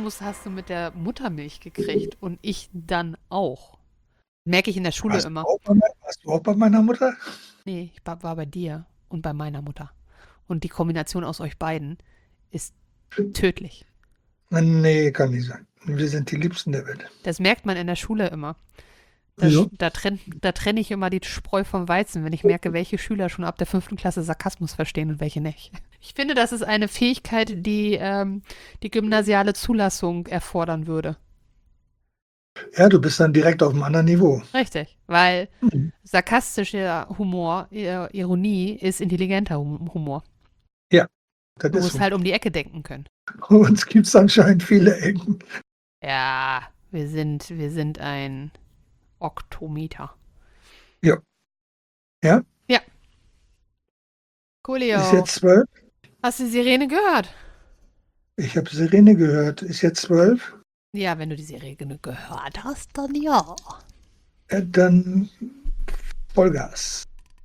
Sarkasmus hast du mit der Muttermilch gekriegt und ich dann auch. Merke ich in der Schule Warst immer. warst du auch bei meiner Mutter? Nee, ich war bei dir und bei meiner Mutter. Und die Kombination aus euch beiden ist tödlich. Nee, kann nicht sein. Wir sind die Liebsten der Welt. Das merkt man in der Schule immer. Wieso? Da trenne ich immer die Spreu vom Weizen, wenn ich merke, welche Schüler schon ab der 5. Klasse Sarkasmus verstehen und welche nicht. Ich finde, das ist eine Fähigkeit, die die gymnasiale Zulassung erfordern würde. Ja, du bist dann direkt auf einem anderen Niveau. Richtig, weil Mhm. sarkastischer Humor, Ironie ist intelligenter Humor. Ja, das Du ist musst so. halt um die Ecke denken können. Bei uns gibt es anscheinend viele Ecken. Ja, wir sind ein Oktometer. Ja. Ja? Ja, Ist coolio. jetzt 12? Hast du die Sirene gehört? Ich habe Sirene gehört. Ist jetzt 12? Ja, wenn du die Sirene gehört hast, dann ja. Dann Vollgas.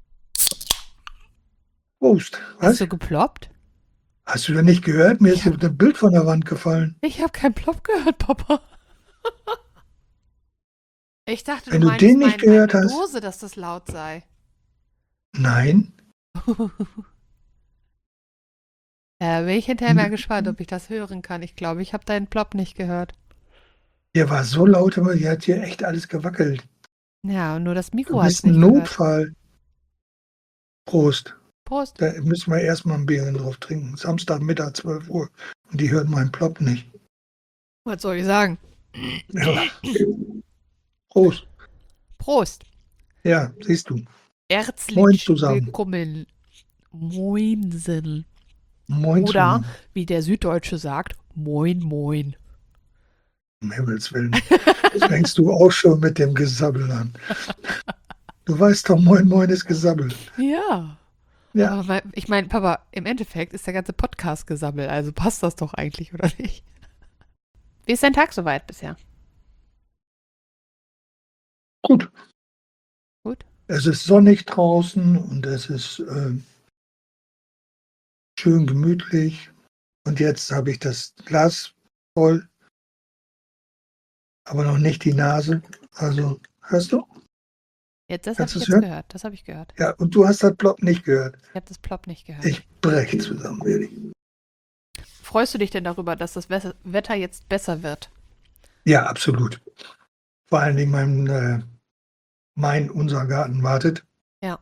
Prost. Hast Was? du geploppt? Hast du denn nicht gehört? Mir ist Ja. ein Bild von der Wand gefallen. Ich habe keinen Plop gehört, Papa. Ich dachte, Wenn du du meinst den nicht gehört meine hast. Dose, dass das laut sei. Nein. Bin ich hinterher mal gespannt, ob ich das hören kann. Ich glaube, ich habe deinen Plop nicht gehört. Der war so laut, aber hier hat hier echt alles gewackelt. Ja, und nur das Du Mikro hat es bist ein nicht gehört. Notfall. Prost. Prost. Da müssen wir erstmal ein Bier drauf trinken. Samstagmittag, 12 Uhr. Und die hört meinen Plop nicht. Was soll ich sagen? Ja. Prost. Prost. Ja, siehst du. Moin Herzlich zusammen. willkommen. Moinsen. Moin Oder, zusammen. wie der Süddeutsche sagt, moin moin. Um Himmels Willen. Jetzt fängst du auch schon mit dem Gesabbel an. Du weißt doch, Moin Moin ist Gesabbel. Ja. Ja, Aber ich meine, Papa, im Endeffekt ist der ganze Podcast gesammelt, also passt das doch eigentlich, oder nicht? Wie ist dein Tag soweit bisher? gut. Gut. Es ist sonnig draußen und es ist schön gemütlich. Und jetzt habe ich das Glas voll, aber noch nicht die Nase. Also, hörst du? Das habe Kannst ich du es jetzt hören? gehört. Das habe ich gehört. Ja, und du hast das Plop nicht gehört. Ich habe das Plop nicht gehört. Ich breche zusammen, ehrlich. Freust du dich denn darüber, dass das Wetter jetzt besser wird? Ja, absolut. Vor allen Dingen unser Garten wartet. Ja.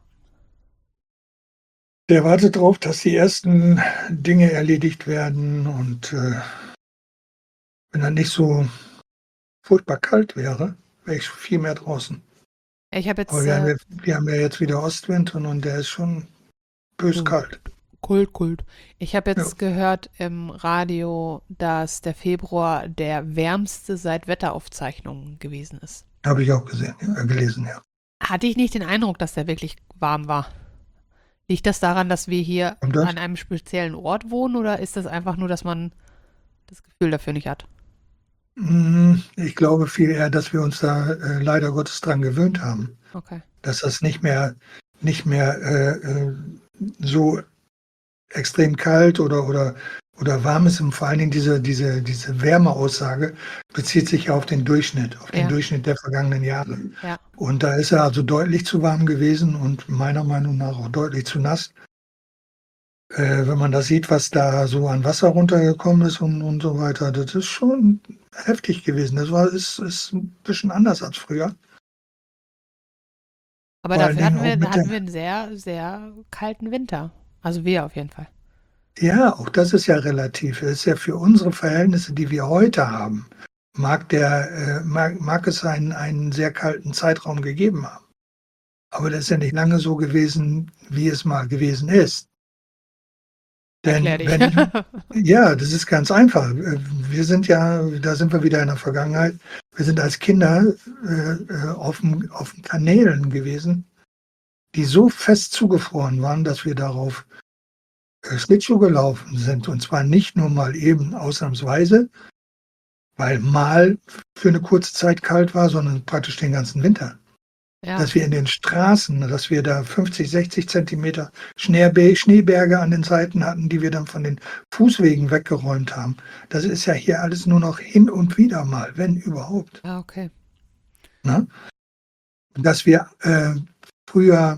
Der wartet darauf, dass die ersten Dinge erledigt werden und wenn er nicht so furchtbar kalt wäre, wäre ich viel mehr draußen. Ich habe jetzt Aber wir haben ja jetzt wieder Ostwind und der ist schon bös kalt. Kult. Ich habe jetzt gehört im Radio, dass der Februar der wärmste seit Wetteraufzeichnungen gewesen ist. Habe ich auch gelesen, ja. Hatte ich nicht den Eindruck, dass der wirklich warm war? Liegt das daran, dass wir hier Und das? an einem speziellen Ort wohnen oder ist das einfach nur, dass man das Gefühl dafür nicht hat? Ich glaube viel eher, dass wir uns da leider Gottes dran gewöhnt haben. Okay. Dass das nicht mehr so extrem kalt oder warm ist. Und vor allen Dingen diese Wärmeaussage bezieht sich ja auf den Durchschnitt, Durchschnitt der vergangenen Jahre. Ja. Und da ist er also deutlich zu warm gewesen und meiner Meinung nach auch deutlich zu nass. Wenn man da sieht, was da so an Wasser runtergekommen ist und so weiter, das ist schon heftig gewesen. Ist ein bisschen anders als früher. Aber Vor allen dafür Dingen hatten wir einen sehr, sehr kalten Winter. Also wir auf jeden Fall. Ja, auch das ist ja relativ. Es ist ja für unsere Verhältnisse, die wir heute haben, mag es einen sehr kalten Zeitraum gegeben haben. Aber das ist ja nicht lange so gewesen, wie es mal gewesen ist. Denn ja, das ist ganz einfach. Wir sind ja, da sind wir wieder in der Vergangenheit. Wir sind als Kinder auf den Kanälen gewesen, die so fest zugefroren waren, dass wir darauf Schlittschuh gelaufen sind. Und zwar nicht nur mal eben ausnahmsweise, weil mal für eine kurze Zeit kalt war, sondern praktisch den ganzen Winter. Ja. dass wir in den Straßen, dass wir da 50, 60 Zentimeter Schneeberge an den Seiten hatten, die wir dann von den Fußwegen weggeräumt haben. Das ist ja hier alles nur noch hin und wieder mal, wenn überhaupt. Ah, okay. Ne? Dass wir früher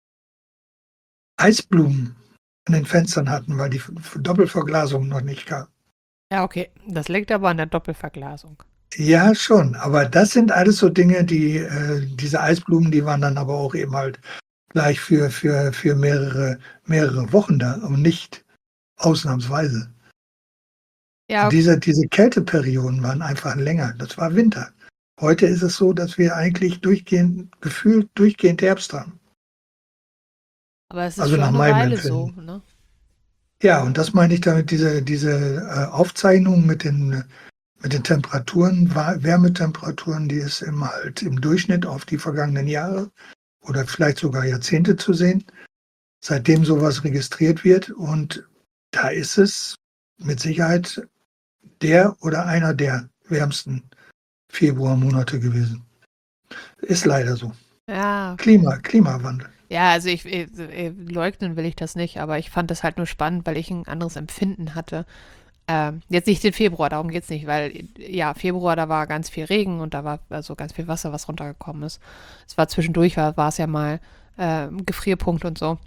Eisblumen an den Fenstern hatten, weil die Doppelverglasung noch nicht gab. Ja, okay. Das liegt aber an der Doppelverglasung. Ja, schon, aber das sind alles so Dinge, die diese Eisblumen, die waren dann aber auch eben halt gleich für mehrere Wochen da und nicht ausnahmsweise. Ja, okay. Diese Kälteperioden waren einfach länger. Das war Winter. Heute ist es so, dass wir eigentlich gefühlt durchgehend Herbst haben. Aber es ist Also schon nach eine meinem Weile so, Empfinden. ne? Ja, und das meine ich damit, diese Aufzeichnung mit den Temperaturen, Wärmetemperaturen, die ist halt im Durchschnitt auf die vergangenen Jahre oder vielleicht sogar Jahrzehnte zu sehen, seitdem sowas registriert wird. Und da ist es mit Sicherheit der oder einer der wärmsten Februarmonate gewesen. Ist leider so. Ja, okay. Klimawandel. Ja, also leugnen will ich das nicht, aber ich fand das halt nur spannend, weil ich ein anderes Empfinden hatte. Jetzt nicht den Februar, darum geht's nicht, weil ja, Februar, da war ganz viel Regen und da war also ganz viel Wasser, was runtergekommen ist. Es war zwischendurch, war es ja mal Gefrierpunkt und so.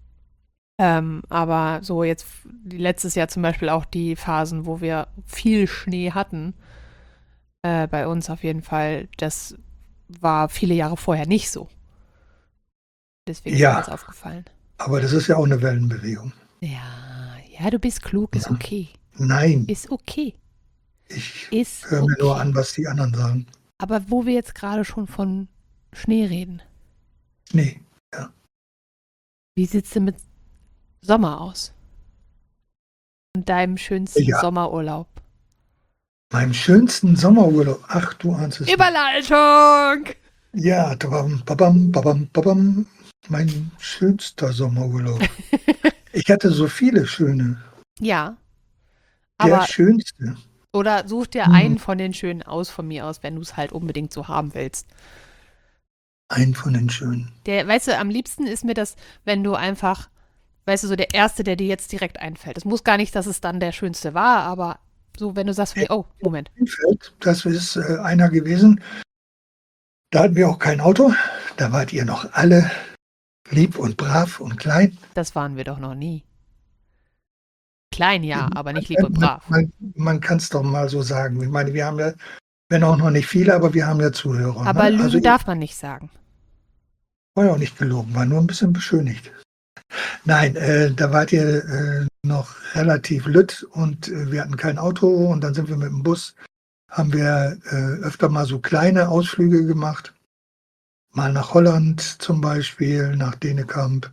Aber so jetzt letztes Jahr zum Beispiel auch die Phasen, wo wir viel Schnee hatten, bei uns auf jeden Fall, das war viele Jahre vorher nicht so. Deswegen ist mir das Ja, aufgefallen. aber das ist ja auch eine Wellenbewegung. Ja, du bist klug, ist Ne? okay. Nein, Ist okay. ich Ist höre mir nur okay. an, was die anderen sagen. Aber wo wir jetzt gerade schon von Schnee reden, Nee, ja. wie sieht's denn mit Sommer aus? Und deinem schönsten Ja, Sommerurlaub? meinem schönsten Sommerurlaub. Ach, du ahnst es nicht. Überleitung! Ja, babam, babam, babam, babam. Mein schönster Sommerurlaub. Ich hatte so viele schöne. Ja, Der aber schönste. oder such dir Hm, einen von den schönen aus von mir aus, wenn du es halt unbedingt so haben willst. ein von den schönen. Der, weißt du, am liebsten ist mir das, wenn du einfach, weißt du, so der erste, der dir jetzt direkt einfällt. Es muss gar nicht, dass es dann der schönste war, aber so, wenn du sagst, Der oh, Moment, Einfeld, das ist einer gewesen. Da hatten wir auch kein Auto. Da wart ihr noch alle lieb und brav und klein. das waren wir doch noch nie. Klein ja, aber nicht lieb Man, und man, brav. man, man kann es doch mal so sagen. Ich meine, wir haben ja, wenn auch noch nicht viele, aber wir haben ja Zuhörer. Aber Ne? Also Lügen ich darf man nicht sagen. war ja auch nicht gelogen, war nur ein bisschen beschönigt. Nein, da wart ihr noch relativ lütt und wir hatten kein Auto und dann sind wir mit dem Bus, haben wir öfter mal so kleine Ausflüge gemacht. Mal nach Holland zum Beispiel, nach Denekamp,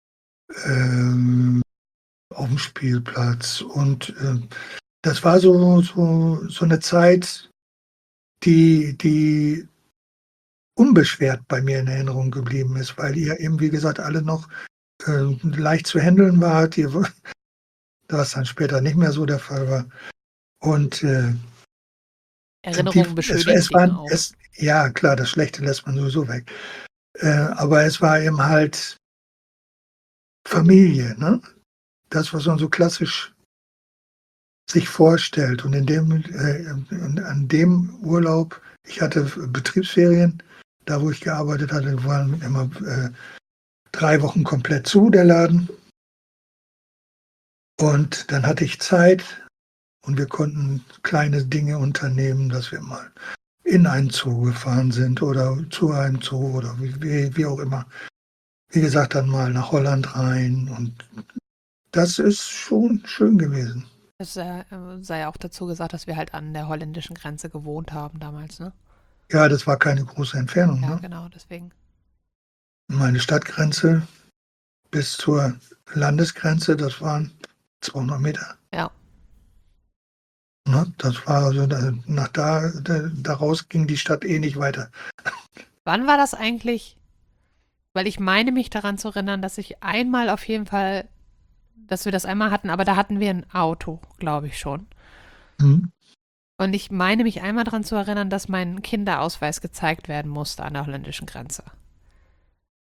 auf dem Spielplatz. Und das war so eine Zeit, die unbeschwert bei mir in Erinnerung geblieben ist, weil ihr eben, wie gesagt, alle noch leicht zu handeln wart, was dann später nicht mehr so der Fall war. Und Erinnerungen beschönigen es Dinge waren, auch. ja klar, das Schlechte lässt man sowieso weg. Aber es war eben halt Familie, ne? Das, was man so klassisch sich vorstellt. Und an dem Urlaub, ich hatte Betriebsferien, da wo ich gearbeitet hatte, waren immer 3 Wochen komplett zu, der Laden. Und dann hatte ich Zeit und wir konnten kleine Dinge unternehmen, dass wir mal in einen Zoo gefahren sind oder zu einem Zoo oder wie auch immer. Wie gesagt, dann mal nach Holland rein und das ist schon schön gewesen. Es sei ja auch dazu gesagt, dass wir halt an der holländischen Grenze gewohnt haben damals, ne? Ja, das war keine große Entfernung. Ja, Ne? genau, deswegen. Meine Stadtgrenze bis zur Landesgrenze, das waren 200 Meter. Ja. Ne? Das war also, daraus ging die Stadt eh nicht weiter. Wann war das eigentlich? Weil ich meine mich daran zu erinnern, dass ich einmal auf jeden Fall, dass wir das einmal hatten, aber da hatten wir ein Auto, glaube ich schon. Hm. Und ich meine mich einmal daran zu erinnern, dass mein Kinderausweis gezeigt werden musste an der holländischen Grenze.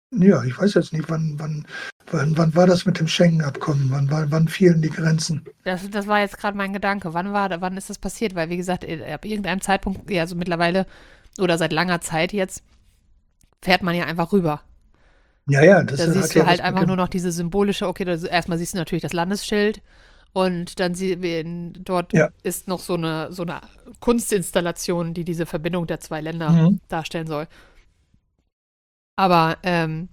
Ja, ich weiß jetzt nicht, wann war das mit dem Schengen-Abkommen? Wann fielen die Grenzen? Das war jetzt gerade mein Gedanke. Wann ist das passiert? Weil, wie gesagt, ab irgendeinem Zeitpunkt, ja, also mittlerweile oder seit langer Zeit jetzt, fährt man ja einfach rüber. Ja, das Da siehst hat du ja halt was mit einfach nur dem. noch diese symbolische, okay, erstmal siehst du natürlich das Landesschild und dann dort Ja, ist noch so eine Kunstinstallation, die diese Verbindung der zwei Länder mhm. darstellen soll. Aber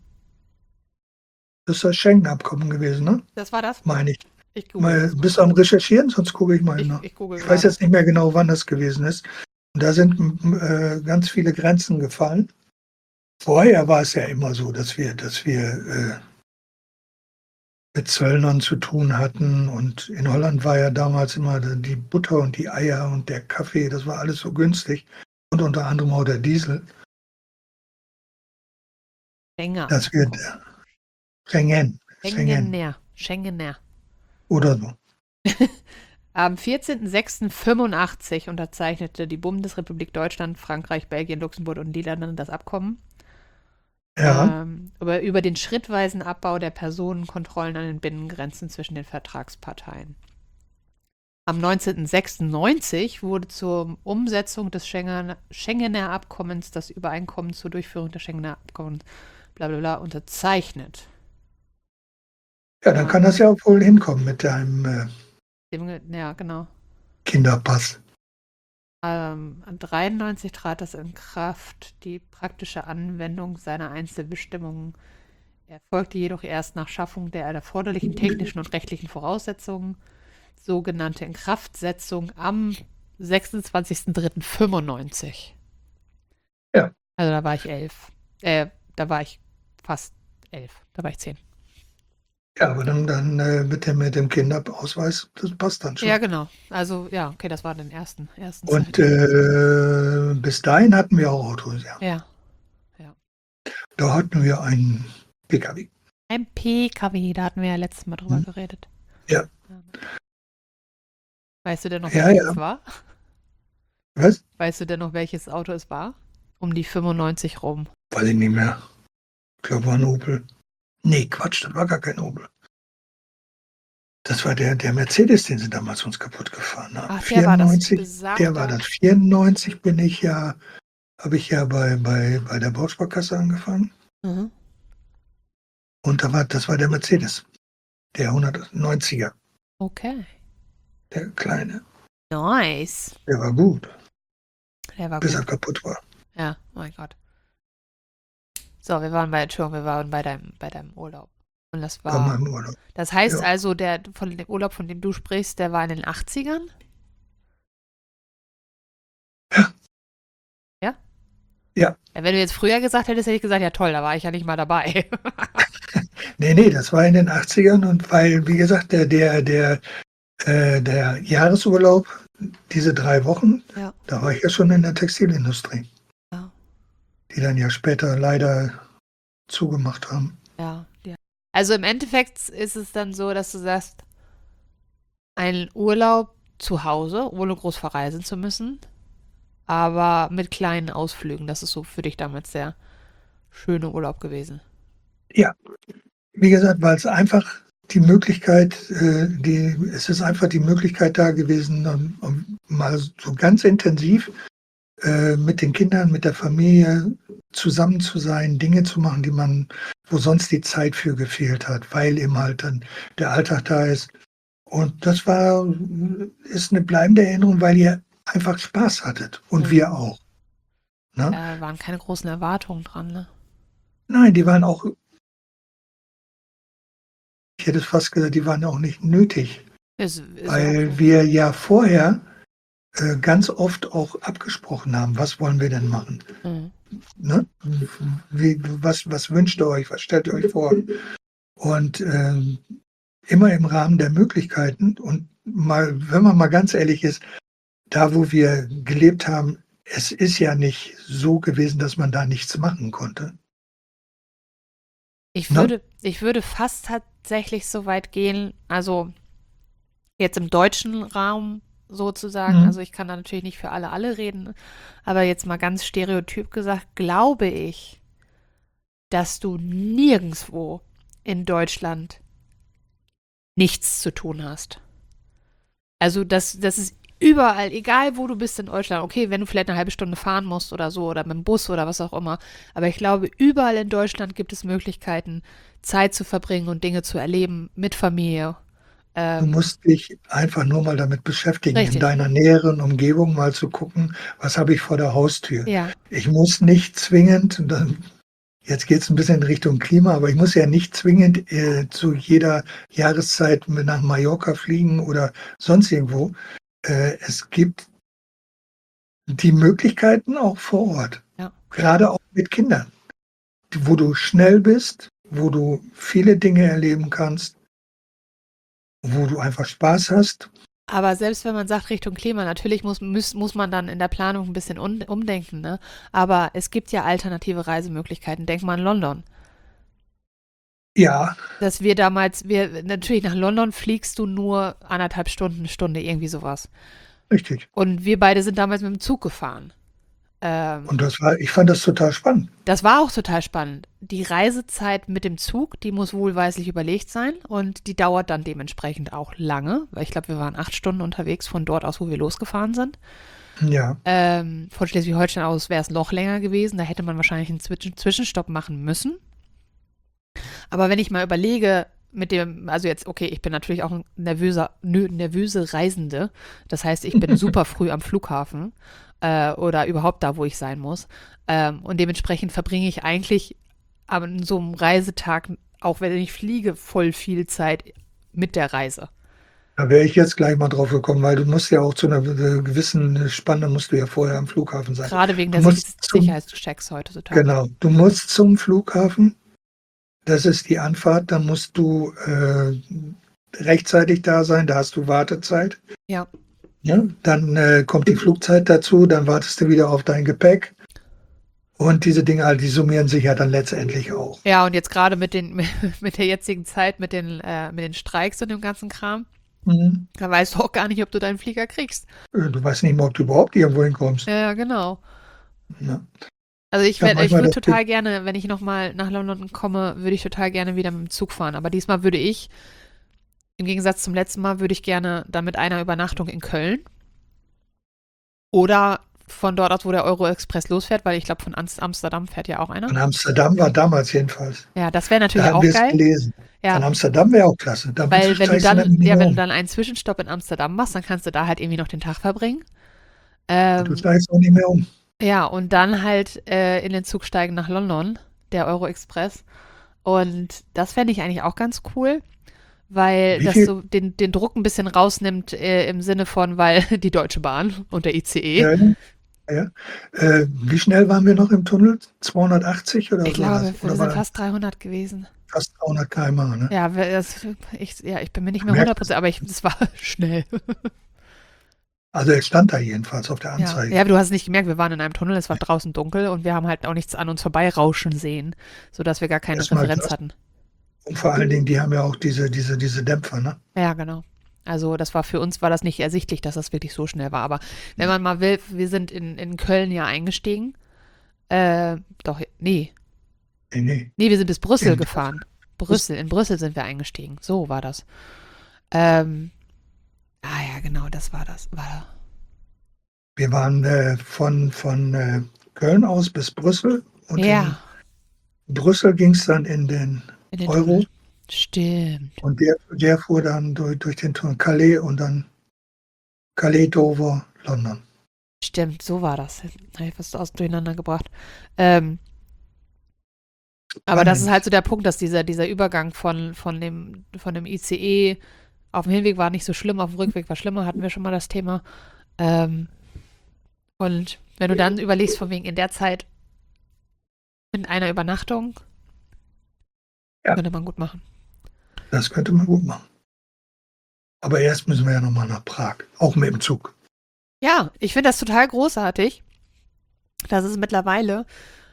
Das ist das Schengen-Abkommen gewesen, ne? das war das? Meine ich. Ich google Mal, das mal. bist du am Recherchieren? Sonst gucke ich mal nach. Ich google Ich weiß gerade. jetzt nicht mehr genau, wann das gewesen ist. Und da sind ganz viele Grenzen gefallen. Vorher war es ja immer so, dass wir mit Zöllnern zu tun hatten. Und in Holland war ja damals immer die Butter und die Eier und der Kaffee, das war alles so günstig. Und unter anderem auch der Diesel, Schengen. dass wir Schengen Schengener. oder so. Am 14.06.85 unterzeichnete die Bundesrepublik Deutschland, Frankreich, Belgien, Luxemburg und Niederlande das Abkommen Ja, über den schrittweisen Abbau der Personenkontrollen an den Binnengrenzen zwischen den Vertragsparteien. Am 1996 wurde zur Umsetzung des Schengener Abkommens das Übereinkommen zur Durchführung des Schengener Abkommens bla bla bla unterzeichnet. ja, dann kann das ja auch wohl hinkommen mit deinem Ja, genau. Kinderpass. 1993 trat das in Kraft. Die praktische Anwendung seiner Einzelbestimmungen erfolgte jedoch erst nach Schaffung der erforderlichen technischen und rechtlichen Voraussetzungen. Sogenannte Inkraftsetzung am 26.03.95. Ja. Also da war ich 11. Da war ich fast 11. Da war ich 10. Ja, aber dann mit dem Kinderausweis, das passt dann schon. Ja, genau. Also, ja, okay, das war den ersten Und Zeit. bis dahin hatten wir auch Autos, ja. Ja. Da hatten wir einen PKW. Ein PKW, da hatten wir ja letztes Mal drüber geredet. Ja. Weißt du denn noch, Ja, welches ja. es war? Was? Weißt du denn noch, welches Auto es war? Um die 95 rum. Weiß ich nicht mehr. Ich glaube, war ein Opel. Nee, Quatsch, das war gar kein Opel. Das war der Mercedes, den sie damals uns kaputt gefahren haben. Ach, der war das 94, besagte. der war das. 94 habe ich ja bei der Bausparkasse angefangen. Mhm. Und das war der Mercedes. Der 190er. Okay. Der kleine. Nice. Der war gut, Der war bis er gut. kaputt war. Ja, mein Gott. So, wir waren bei deinem Urlaub. Und das Bei war. meinem Urlaub. Das heißt Ja. also, von dem Urlaub, von dem du sprichst, der war in den 80ern? Ja. Ja? Ja. Ja, wenn du jetzt früher gesagt hättest, hätte ich gesagt, ja toll, da war ich ja nicht mal dabei. Nee, das war in den 80ern und weil, wie gesagt, der Jahresurlaub, diese 3 Wochen, Ja. da war ich ja schon in der Textilindustrie. Ja. Die dann ja später leider zugemacht haben. Ja. Also im Endeffekt ist es dann so, dass du sagst, ein Urlaub zu Hause, ohne groß verreisen zu müssen, aber mit kleinen Ausflügen. Das ist so für dich damals der schöne Urlaub gewesen. Ja, wie gesagt, weil es einfach die Möglichkeit, es ist einfach die Möglichkeit da gewesen, um mal so ganz intensiv mit den Kindern, mit der Familie zusammen zu sein, Dinge zu machen, wo sonst die Zeit für gefehlt hat, weil eben halt dann der Alltag da ist. Und das ist eine bleibende Erinnerung, weil ihr einfach Spaß hattet und wir auch. Ne? Da waren keine großen Erwartungen dran, ne? Nein, die waren auch, ich hätte fast gesagt, die waren auch nicht nötig, Ist weil auch so. wir ja vorher ganz oft auch abgesprochen haben, was wollen wir denn machen? Mhm. Ne? Was wünscht ihr euch, was stellt ihr euch vor? Und immer im Rahmen der Möglichkeiten und wenn man mal ganz ehrlich ist, da wo wir gelebt haben, es ist ja nicht so gewesen, dass man da nichts machen konnte. Ich würde fast tatsächlich so weit gehen, also jetzt im deutschen Raum sozusagen, also ich kann da natürlich nicht für alle reden, aber jetzt mal ganz stereotyp gesagt, glaube ich, dass du nirgendwo in Deutschland nichts zu tun hast. Also das ist überall, egal wo du bist in Deutschland, okay, wenn du vielleicht eine halbe Stunde fahren musst oder so oder mit dem Bus oder was auch immer, aber ich glaube, überall in Deutschland gibt es Möglichkeiten, Zeit zu verbringen und Dinge zu erleben mit Familie. Du musst dich einfach nur mal damit beschäftigen, in Richtig, deiner näheren Umgebung mal zu gucken, was habe ich vor der Haustür. ja, Ich muss nicht zwingend, jetzt geht es ein bisschen in Richtung Klima, aber ich muss ja nicht zwingend zu jeder Jahreszeit nach Mallorca fliegen oder sonst irgendwo. Es gibt die Möglichkeiten auch vor Ort, ja. gerade auch mit Kindern, wo du schnell bist, wo du viele Dinge erleben kannst, wo du einfach Spaß hast. Aber selbst wenn man sagt Richtung Klima, natürlich muss man dann in der Planung ein bisschen umdenken, ne? Aber es gibt ja alternative Reisemöglichkeiten. Denk mal an London. Ja, Dass natürlich nach London fliegst du nur 1,5 Stunden, eine Stunde, irgendwie sowas. richtig. Und wir beide sind damals mit dem Zug gefahren. Und ich fand das total spannend. Das war auch total spannend. Die Reisezeit mit dem Zug, die muss wohlweislich überlegt sein und die dauert dann dementsprechend auch lange, weil ich glaube, wir waren 8 Stunden unterwegs von dort aus, wo wir losgefahren sind. Ja, Von Schleswig-Holstein aus wäre es noch länger gewesen, da hätte man wahrscheinlich einen Zwischenstopp machen müssen. Aber wenn ich mal überlege, also jetzt, okay, ich bin natürlich auch ein nervöse Reisende. Das heißt, ich bin super früh am Flughafen oder überhaupt da, wo ich sein muss. Und dementsprechend verbringe ich eigentlich an so einem Reisetag, auch wenn ich fliege, voll viel Zeit mit der Reise. da wäre ich jetzt gleich mal drauf gekommen, weil du musst ja auch zu einer gewissen Spanne musst du ja vorher am Flughafen sein. Gerade wegen Du der musst Sicherheitschecks heutzutage. genau, du musst zum Flughafen, das ist die Anfahrt, dann musst du rechtzeitig da sein, da hast du Wartezeit. Ja. Ja, dann kommt die Flugzeit dazu, dann wartest du wieder auf dein Gepäck. Und diese Dinge, die summieren sich ja dann letztendlich auch. Ja, und jetzt gerade mit der jetzigen Zeit, mit den Streiks und dem ganzen Kram, Mhm. da weißt du auch gar nicht, ob du deinen Flieger kriegst. Du weißt nicht mal, ob du überhaupt irgendwo hinkommst. Ja, genau. Ja. Also ich Ich habe manchmal würde das total gerne, wenn ich nochmal nach London komme, würde ich total gerne wieder mit dem Zug fahren. Aber diesmal würde ich, im Gegensatz zum letzten Mal, würde ich gerne dann mit einer Übernachtung in Köln oder von dort aus, wo der Euro-Express losfährt, weil ich glaube, von Amsterdam fährt ja auch einer. von Amsterdam war damals jedenfalls. Ja, das wäre Da natürlich haben auch wir es geil. gelesen. Von Ja, Amsterdam wäre auch klasse. Da weil wenn du steigst du dann, nicht mehr wenn du um. dann einen Zwischenstopp in Amsterdam machst, dann kannst du da halt irgendwie noch den Tag verbringen. Du steigst auch nicht mehr um. Ja, und dann halt in den Zug steigen nach London, der Euro-Express. Und das fände ich eigentlich auch ganz cool, weil Wie das viel? so den Druck ein bisschen rausnimmt im Sinne von, weil die Deutsche Bahn und der ICE, Ja, ja. Wie schnell waren wir noch im Tunnel? 280 oder ich sowas? glaube, wir Oder sind war fast 300 gewesen. fast 300 km/h, ne? Ja, ich bin mir nicht mehr Merkt 100%, aber das war schnell. Also er stand da jedenfalls auf der Ja. Anzeige. Ja, aber du hast es nicht gemerkt, wir waren in einem Tunnel, es war draußen dunkel und wir haben halt auch nichts an uns vorbeirauschen sehen, sodass wir gar keine Erstmal Referenz das. hatten. Und vor allen Dingen, die haben ja auch diese Dämpfer, ne? Ja, genau. Also für uns war das nicht ersichtlich, dass das wirklich so schnell war. Aber wenn man mal will, wir sind in Köln ja eingestiegen. Doch, nee. Nee. Nee, wir sind bis Brüssel In gefahren. In Brüssel sind wir eingestiegen. So war das. Ja, genau, das war das. Wir waren von Köln aus bis Brüssel und Ja, in Brüssel ging es dann in den in den Euro Tunnel. Stimmt. und der fuhr dann durch den Tunnel Calais und dann Calais, Dover, London. Stimmt, so war das. Habe ich was durcheinander gebracht. Aber das ist Spannend. halt so der Punkt, dass dieser Übergang von dem ICE auf dem Hinweg war nicht so schlimm, auf dem Rückweg war schlimmer, hatten wir schon mal das Thema. Und wenn du dann überlegst, von wegen in der Zeit in einer Übernachtung, Ja. könnte man gut machen. Das könnte man gut machen. Aber erst müssen wir ja nochmal nach Prag, auch mit dem Zug. Ja, ich finde das total großartig, dass es mittlerweile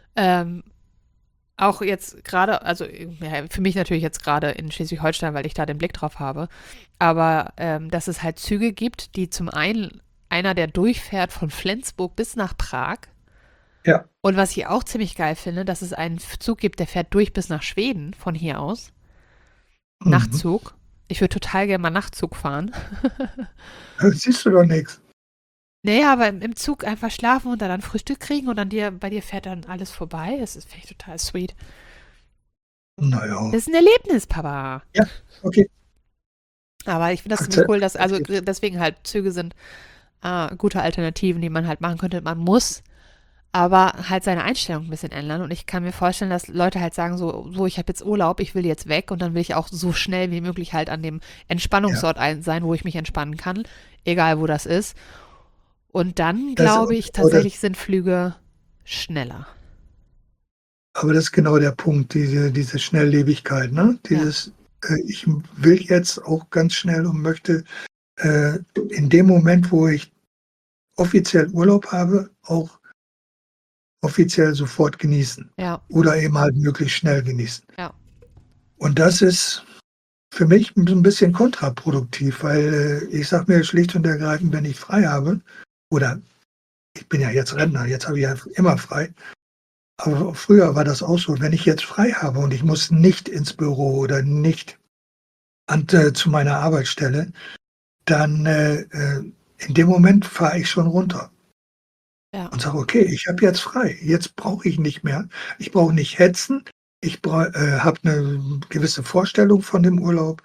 auch jetzt gerade, also ja, für mich natürlich jetzt gerade in Schleswig-Holstein, weil ich da den Blick drauf habe, aber dass es halt Züge gibt, die zum einen einer, der durchfährt von Flensburg bis nach Prag Ja. Und was ich auch ziemlich geil finde, dass es einen Zug gibt, der fährt durch bis nach Schweden von hier aus. Mhm. Nachtzug. Ich würde total gerne mal Nachtzug fahren. Siehst du doch nichts. Naja, aber im Zug einfach schlafen und dann Frühstück kriegen und dann bei dir fährt dann alles vorbei. Das ist finde ich total sweet. Naja. Das ist ein Erlebnis, Papa. Ja, okay. Aber ich finde das ziemlich cool, dass, also Akzeptiert. deswegen halt Züge sind gute Alternativen, die man halt machen könnte. Man muss aber halt seine Einstellung ein bisschen ändern. Und ich kann mir vorstellen, dass Leute halt sagen, so ich habe jetzt Urlaub, ich will jetzt weg und dann will ich auch so schnell wie möglich halt an dem Ja. Entspannungsort sein, wo ich mich entspannen kann, egal wo das ist. Und dann, Das, glaube ich, aber, das, tatsächlich sind Flüge schneller. aber das ist genau der Punkt, diese Schnelllebigkeit, ne? Ja, Ich will jetzt auch ganz schnell und möchte in dem Moment, wo ich offiziell Urlaub habe, auch offiziell sofort genießen. ja, Oder eben halt möglichst schnell genießen. ja, Und das ist für mich ein bisschen kontraproduktiv, weil ich sage mir schlicht und ergreifend, wenn ich frei habe, oder ich bin ja jetzt Rentner, jetzt habe ich ja immer frei, aber früher war das auch so, wenn ich jetzt frei habe und ich muss nicht ins Büro oder nicht zu meiner Arbeitsstelle, dann in dem Moment fahre ich schon runter ja, und sage, okay, ich habe jetzt frei, jetzt brauche ich nicht mehr, ich brauche nicht hetzen, ich habe eine gewisse Vorstellung von dem Urlaub.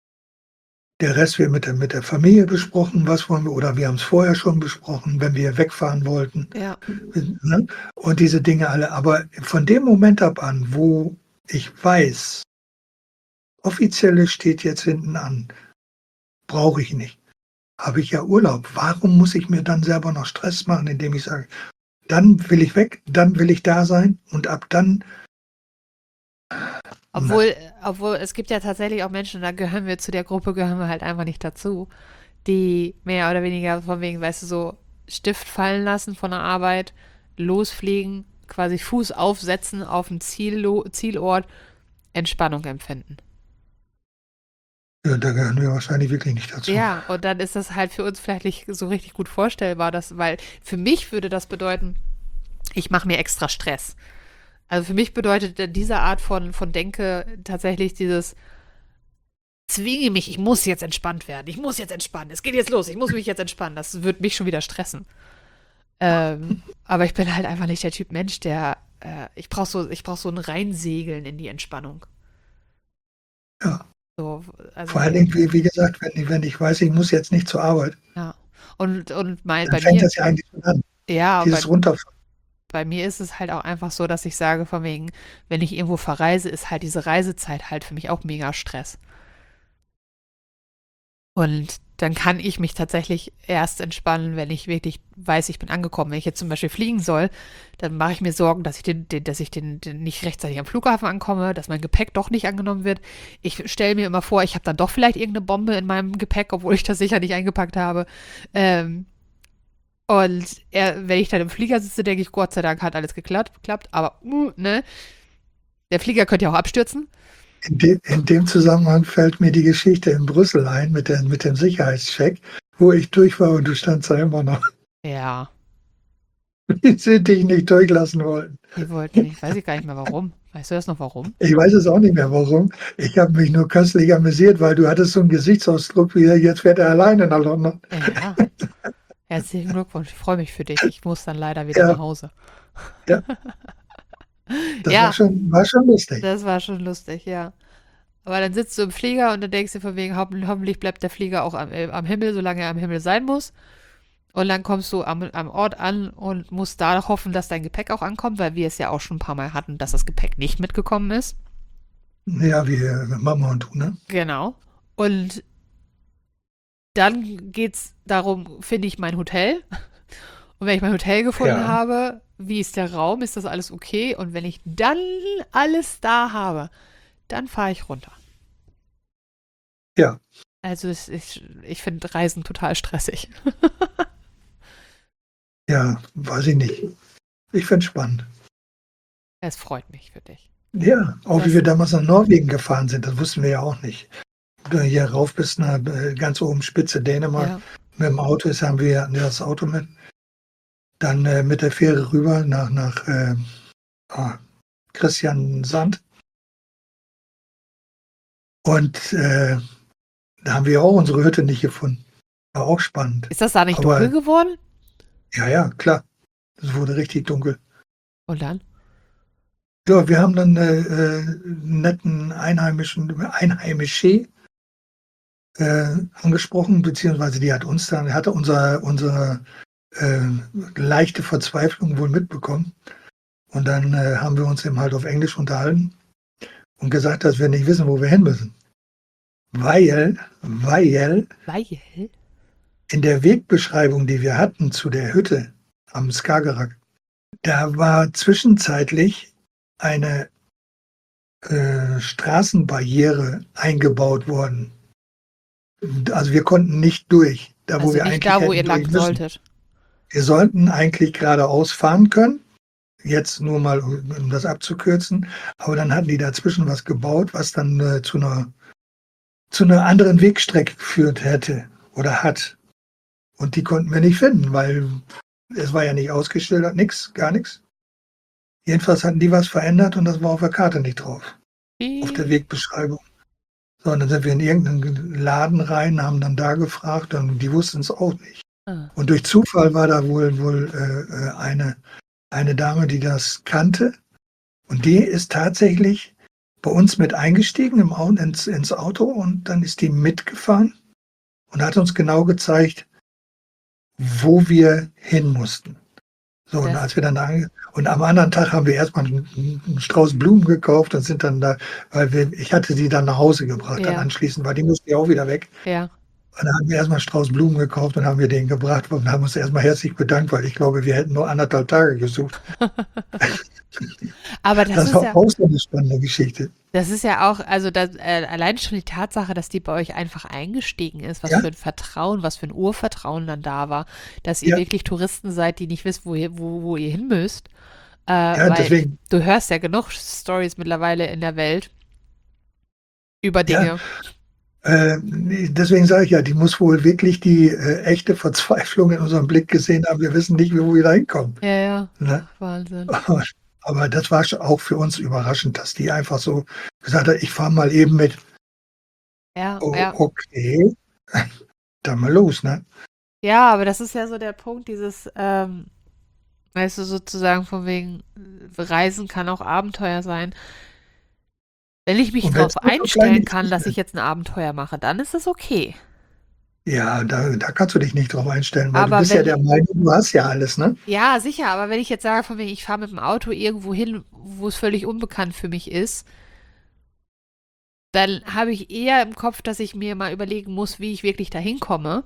Der Rest wird mit der Familie besprochen, was wollen wir, oder wir haben es vorher schon besprochen, wenn wir wegfahren wollten, ja, ne? Und diese Dinge alle. Aber von dem Moment ab an, wo ich weiß, offizielle steht jetzt hinten an, brauche ich nicht, habe ich ja Urlaub. Warum muss ich mir dann selber noch Stress machen, indem ich sage, dann will ich weg, dann will ich da sein und ab dann, nein. Obwohl es gibt ja tatsächlich auch Menschen, da gehören wir zu der Gruppe, gehören wir halt einfach nicht dazu, die mehr oder weniger von wegen, weißt du, so Stift fallen lassen von der Arbeit, losfliegen, quasi Fuß aufsetzen auf dem Zielort, Entspannung empfinden. Ja, da gehören wir wahrscheinlich wirklich nicht dazu. Ja, und dann ist das halt für uns vielleicht nicht so richtig gut vorstellbar, weil für mich würde das bedeuten, ich mache mir extra Stress. Also für mich bedeutet diese Art von Denke tatsächlich dieses zwinge mich, ich muss jetzt entspannt werden, ich muss jetzt entspannen, es geht jetzt los, ich muss mich jetzt entspannen. Das wird mich schon wieder stressen. Aber ich bin halt einfach nicht der Typ Mensch, der ich brauch so ein Reinsegeln in die Entspannung. Ja, So, vor also allen Dingen, wie gesagt, wenn ich weiß, ich muss jetzt nicht zur Arbeit, ja. Und dann bei fängt mir, das ja eigentlich schon an, ja, dieses Runterfahren. bei mir ist es halt auch einfach so, dass ich sage, von wegen, wenn ich irgendwo verreise, ist halt diese Reisezeit halt für mich auch mega Stress. Und dann kann ich mich tatsächlich erst entspannen, wenn ich wirklich weiß, ich bin angekommen. Wenn ich jetzt zum Beispiel fliegen soll, dann mache ich mir Sorgen, dass ich den nicht rechtzeitig am Flughafen ankomme, dass mein Gepäck doch nicht angenommen wird. Ich stelle mir immer vor, ich habe dann doch vielleicht irgendeine Bombe in meinem Gepäck, obwohl ich das sicher nicht eingepackt habe. Ähm, wenn ich dann im Flieger sitze, denke ich, Gott sei Dank hat alles geklappt. Aber, ne, der Flieger könnte ja auch abstürzen. In dem Zusammenhang fällt mir die Geschichte in Brüssel ein mit dem Sicherheitscheck, wo ich durch war und du standst da immer noch, Ja, wie sie dich nicht durchlassen wollten. die wollten nicht, weiß ich gar nicht mehr warum. Weißt du das noch warum? Ich weiß es auch nicht mehr warum. Ich habe mich nur köstlich amüsiert, weil du hattest so einen Gesichtsausdruck wie, jetzt fährt er alleine nach London. Ja, herzlichen Glückwunsch. Ich freue mich für dich. Ich muss dann leider wieder nach Ja, Hause. ja, das war Ja, schon lustig. das war schon lustig, ja. Aber dann sitzt du im Flieger und dann denkst du von wegen, hoffentlich bleibt der Flieger auch am Himmel, solange er am Himmel sein muss. Und dann kommst du am Ort an und musst da hoffen, dass dein Gepäck auch ankommt, weil wir es ja auch schon ein paar Mal hatten, dass das Gepäck nicht mitgekommen ist. Ja, wie Mama und du, ne? Genau. Und dann geht's darum, finde ich mein Hotel. Und wenn ich mein Hotel gefunden Ja, habe, wie ist der Raum? Ist das alles okay? Und wenn ich dann alles da habe, dann fahre ich runter. ja, Also ich finde Reisen total stressig. ja, weiß ich nicht. Ich finde es spannend. Es freut mich für dich. Ja, auch wie Das, wir damals nach Norwegen gefahren sind, das wussten wir ja auch nicht. Hier rauf bis nach ganz oben Spitze Dänemark ja, mit dem Auto hatten wir das Auto mit. Dann mit der Fähre rüber nach Christiansand. Und da haben wir auch unsere Hütte nicht gefunden. War auch spannend. Ist das da nicht Aber dunkel geworden? ja, klar. Es wurde richtig dunkel. Und dann? Ja, wir haben dann einen netten Einheimische angesprochen, beziehungsweise die hatte unsere leichte Verzweiflung wohl mitbekommen. Und dann haben wir uns eben halt auf Englisch unterhalten und gesagt, dass wir nicht wissen, wo wir hin müssen. Weil in der Wegbeschreibung, die wir hatten zu der Hütte am Skagerrak, da war zwischenzeitlich eine Straßenbarriere eingebaut worden. Also wir konnten nicht durch, da wo Also wir nicht eigentlich da, wo hätten ihr lang durch müssen. solltet. Wir sollten eigentlich geradeaus fahren können, jetzt nur mal, um das abzukürzen, aber dann hatten die dazwischen was gebaut, was dann zu einer anderen Wegstrecke geführt hätte oder hat. Und die konnten wir nicht finden, weil es war ja nicht ausgeschildert, gar nichts. Jedenfalls hatten die was verändert und das war auf der Karte nicht drauf, auf der Wegbeschreibung. So, und dann sind wir in irgendeinen Laden rein, haben dann da gefragt und die wussten es auch nicht. Ah. Und durch Zufall war da wohl eine Dame, die das kannte. Und die ist tatsächlich bei uns mit eingestiegen ins Auto und dann ist die mitgefahren und hat uns genau gezeigt, wo wir hin mussten. So, und als wir dann und am anderen Tag haben wir erstmal einen Strauß Blumen gekauft und sind dann da, ich hatte sie dann nach Hause gebracht, dann anschließend, weil die musste ja auch wieder weg. Ja. Und dann haben wir erstmal einen Strauß Blumen gekauft und haben wir den gebracht und haben uns erstmal herzlich bedankt, weil ich glaube, wir hätten nur 1,5 Tage gesucht. Aber das Das ist war ja auch so eine spannende Geschichte. Das ist ja auch, also allein schon die Tatsache, dass die bei euch einfach eingestiegen ist, was für ein Vertrauen, was für ein Urvertrauen dann da war, dass ihr wirklich Touristen seid, die nicht wisst, wo ihr hin müsst. Weil deswegen. Du hörst ja genug Stories mittlerweile in der Welt über Dinge. Deswegen sage ich ja, die muss wohl wirklich die echte Verzweiflung in unserem Blick gesehen haben. Wir wissen nicht, wo wir da hinkommen. Ja. Ne? Wahnsinn. Aber das war auch für uns überraschend, dass die einfach so gesagt hat, ich fahre mal eben mit. Ja. Okay, dann mal los, ne? Ja, aber das ist ja so der Punkt, dieses, weißt du, sozusagen von wegen, Reisen kann auch Abenteuer sein. Wenn ich mich darauf einstellen kann, dass ich jetzt ein Abenteuer mache, dann ist das okay. Ja, da kannst du dich nicht drauf einstellen, weil du bist ja der Meinung, du hast ja alles, ne? Ja, sicher, aber wenn ich jetzt sage, von wegen, ich fahre mit dem Auto irgendwo hin, wo es völlig unbekannt für mich ist, dann habe ich eher im Kopf, dass ich mir mal überlegen muss, wie ich wirklich dahin komme,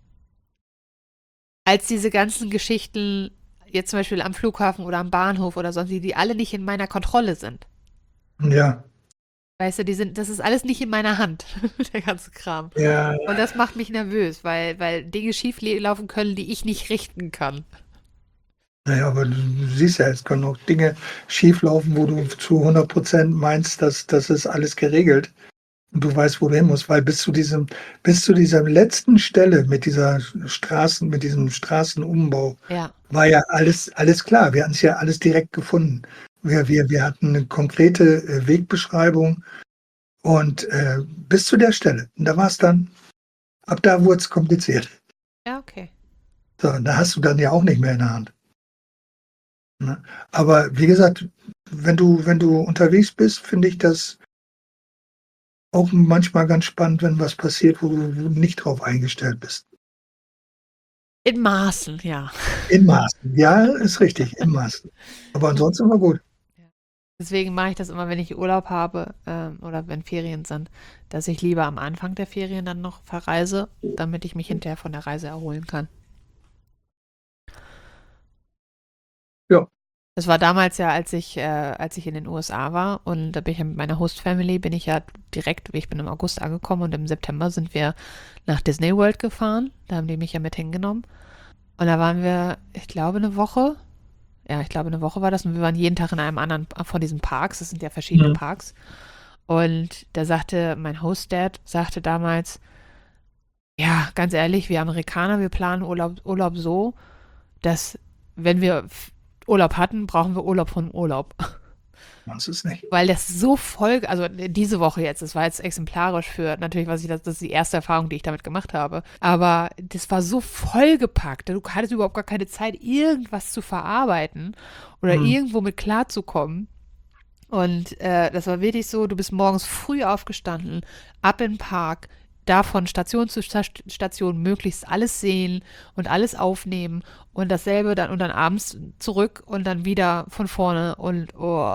als diese ganzen Geschichten, jetzt zum Beispiel am Flughafen oder am Bahnhof oder sonst, die alle nicht in meiner Kontrolle sind. Ja. Weißt du, das ist alles nicht in meiner Hand, der ganze Kram. Ja. Und das macht mich nervös, weil Dinge schief laufen können, die ich nicht richten kann. Naja, aber du siehst ja, es können auch Dinge schieflaufen, wo du zu 100% meinst, dass das ist alles geregelt und du weißt, wo du hin musst, weil bis zu dieser letzten Stelle mit diesem Straßenumbau war ja alles klar. Wir hatten es ja alles direkt gefunden. Wir hatten eine konkrete Wegbeschreibung und bis zu der Stelle. Und da war es dann, ab da wurde es kompliziert. Ja, okay. So, da hast du dann ja auch nicht mehr in der Hand. Ne? Aber wie gesagt, wenn du unterwegs bist, finde ich das auch manchmal ganz spannend, wenn was passiert, wo du nicht drauf eingestellt bist. In Maßen, ja. In Maßen, ja, ist richtig, in Maßen. Aber ansonsten war gut. Deswegen mache ich das immer, wenn ich Urlaub habe oder wenn Ferien sind, dass ich lieber am Anfang der Ferien dann noch verreise, damit ich mich hinterher von der Reise erholen kann. Ja. Das war damals ja, als ich in den USA war und da bin ich ja mit meiner Host-Family, ich bin im August angekommen und im September sind wir nach Disney World gefahren. Da haben die mich ja mit hingenommen. Und da waren wir, ich glaube, eine Woche. Ja, ich glaube, eine Woche war das und wir waren jeden Tag in einem anderen von diesen Parks. Das sind ja verschiedene Parks. Und da sagte mein Host-Dad, damals, ja, ganz ehrlich, wir Amerikaner, wir planen Urlaub so, dass wenn wir Urlaub hatten, brauchen wir Urlaub von Urlaub. Machst du es nicht? Weil das so voll, also diese Woche jetzt, das war jetzt exemplarisch für, natürlich, das ist die erste Erfahrung, die ich damit gemacht habe, aber das war so vollgepackt, du hattest überhaupt gar keine Zeit, irgendwas zu verarbeiten oder irgendwo mit klarzukommen. Und das war wirklich so, du bist morgens früh aufgestanden, ab in den Park, da von Station zu Station möglichst alles sehen und alles aufnehmen und dasselbe dann und dann abends zurück und dann wieder von vorne und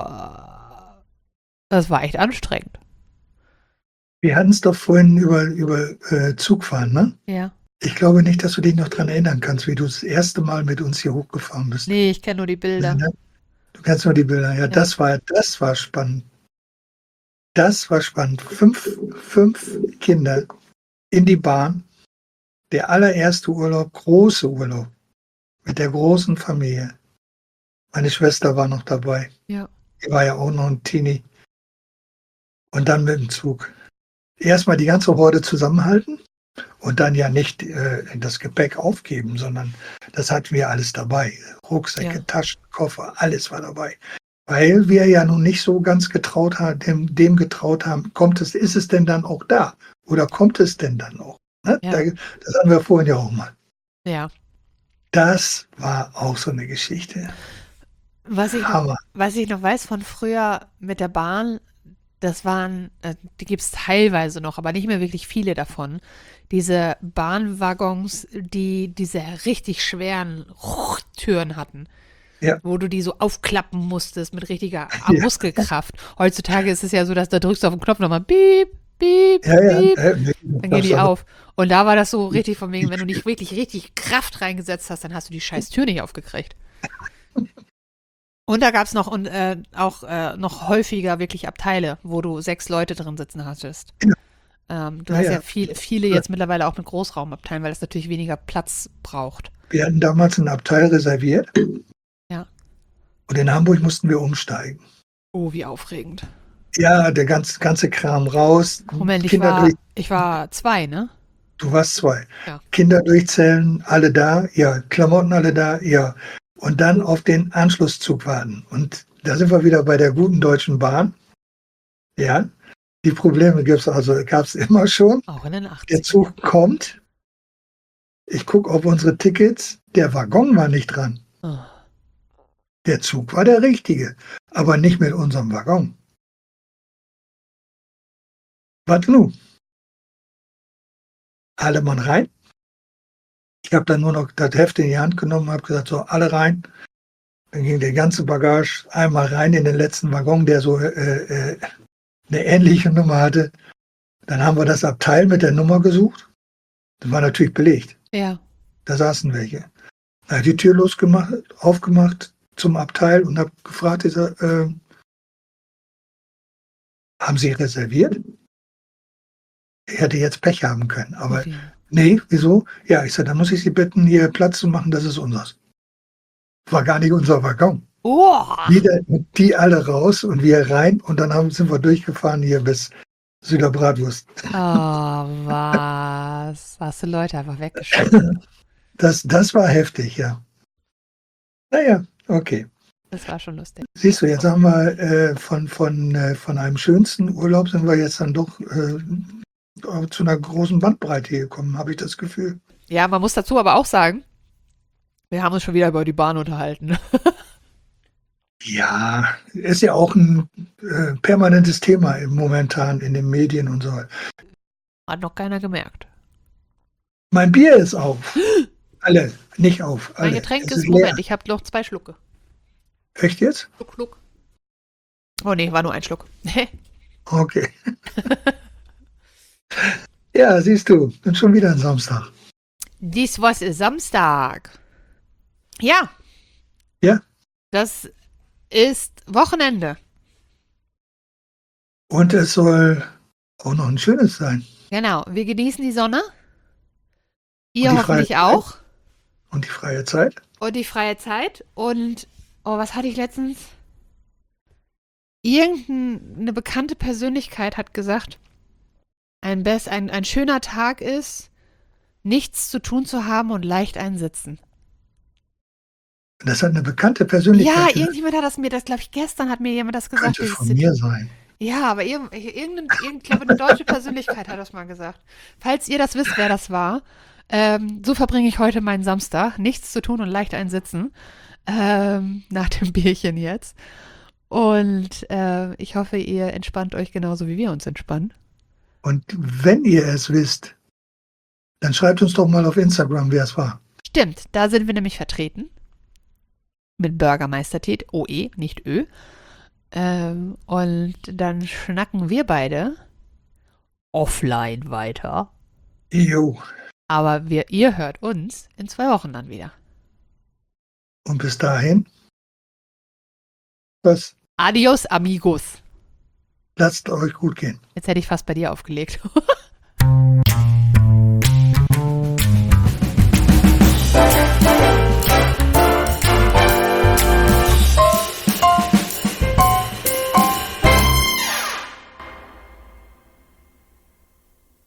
das war echt anstrengend. Wir hatten es doch vorhin über Zugfahren, ne? Ja. Ich glaube nicht, dass du dich noch dran erinnern kannst, wie du das erste Mal mit uns hier hochgefahren bist. Nee, ich kenne nur die Bilder. Du kennst nur die Bilder. Ja, das war spannend. Das war spannend. Fünf Kinder in die Bahn. Der allererste Urlaub, große Urlaub. Mit der großen Familie. Meine Schwester war noch dabei. Ja. Die war ja auch noch ein Teenie. Und dann mit dem Zug. Erstmal die ganze Horde zusammenhalten und dann ja nicht das Gepäck aufgeben, sondern das hatten wir alles dabei. Rucksäcke, Taschen, Koffer, alles war dabei. Weil wir ja nun nicht so ganz dem getraut haben, ist es denn dann auch da? Oder kommt es denn dann auch? Ne? Ja. Das hatten wir vorhin ja auch mal. Ja. Das war auch so eine Geschichte. Was ich Hammer. noch weiß von früher mit der Bahn, das waren, die gibt es teilweise noch, aber nicht mehr wirklich viele davon. Diese Bahnwaggons, die diese richtig schweren Türen hatten, wo du die so aufklappen musstest mit richtiger Muskelkraft. Heutzutage ist es ja so, dass da drückst du auf den Knopf nochmal piep, piep, piep, dann gehen die auf. Und da war das so richtig von wegen, wenn du nicht wirklich richtig Kraft reingesetzt hast, dann hast du die scheiß Tür nicht aufgekriegt. Und da gab es noch noch häufiger wirklich Abteile, wo du 6 Leute drin sitzen hattest. Du hast ja viele jetzt mittlerweile auch mit Großraumabteilen, weil das natürlich weniger Platz braucht. Wir hatten damals ein Abteil reserviert. Ja. Und in Hamburg mussten wir umsteigen. Oh, wie aufregend. Ja, der ganze Kram raus. Moment, ich war 2, ne? Du warst 2. Ja. Kinder durchzählen, alle da, ja, Klamotten alle da, ja. Und dann auf den Anschlusszug warten. Und da sind wir wieder bei der guten Deutschen Bahn. Ja, die Probleme gab es immer schon. Auch in den 80ern. Der Zug kommt. Ich gucke auf unsere Tickets. Der Waggon war nicht dran. Oh. Der Zug war der richtige, aber nicht mit unserem Waggon. Was nun? Alle Mann rein. Ich habe dann nur noch das Heft in die Hand genommen, habe gesagt, so, alle rein. Dann ging der ganze Bagage einmal rein in den letzten Waggon, der so eine ähnliche Nummer hatte. Dann haben wir das Abteil mit der Nummer gesucht. Das war natürlich belegt. Ja. Da saßen welche. Da hat die Tür aufgemacht zum Abteil und habe gefragt, haben Sie reserviert? Ich hätte jetzt Pech haben können, aber Okay. nee, wieso? Ja, ich sage, dann muss ich Sie bitten, hier Platz zu machen, das ist unseres. War gar nicht unser Waggon. Oh. Wieder die alle raus und wir rein und dann sind wir durchgefahren hier bis Süderbratwurst. Oh, was? Hast du Leute einfach weggeschoben? Das war heftig, ja. Naja, okay. Das war schon lustig. Siehst du, jetzt haben wir von einem schönsten Urlaub sind wir jetzt dann doch zu einer großen Bandbreite gekommen, habe ich das Gefühl. Ja, man muss dazu aber auch sagen, wir haben uns schon wieder über die Bahn unterhalten. Ja, ist ja auch ein permanentes Thema momentan in den Medien und so. Hat noch keiner gemerkt. Mein Bier ist auf. Alle, nicht auf. Alle. Mein Getränk Es ist, leer. Moment, ich habe noch 2 Schlucke. Echt jetzt? Schluck, Schluck. Oh nee, war nur ein Schluck. Okay. Ja, siehst du, und schon wieder ein Samstag. Dies was ist Samstag. Ja. Ja. Das ist Wochenende. Und es soll auch noch ein schönes sein. Genau, wir genießen die Sonne. Ihr Und die hoffentlich freie Zeit. auch. Und die freie Zeit? Und die freie Zeit. Und, oh, was hatte ich letztens? Irgendeine bekannte Persönlichkeit hat gesagt, ein schöner Tag ist, nichts zu tun zu haben und leicht einsitzen. Das hat eine bekannte Ja, Persönlichkeit gesagt. irgendjemand hat das glaube ich, gestern hat mir jemand das gesagt. Könnte von mir sein. Ja, aber ich glaube, eine deutsche Persönlichkeit hat das mal gesagt. Falls ihr das wisst, wer das war, so verbringe ich heute meinen Samstag. Nichts zu tun und leicht einsitzen. Nach dem Bierchen jetzt. Und ich hoffe, ihr entspannt euch genauso, wie wir uns entspannen. Und wenn ihr es wisst, dann schreibt uns doch mal auf Instagram, wer es war. Stimmt, da sind wir nämlich vertreten. Mit Bürgermeister-Tät, OE, nicht Ö. Und dann schnacken wir beide offline weiter. Jo. Aber ihr hört uns in 2 Wochen dann wieder. Und bis dahin, was? Adios, amigos. Lasst euch gut gehen. Jetzt hätte ich fast bei dir aufgelegt.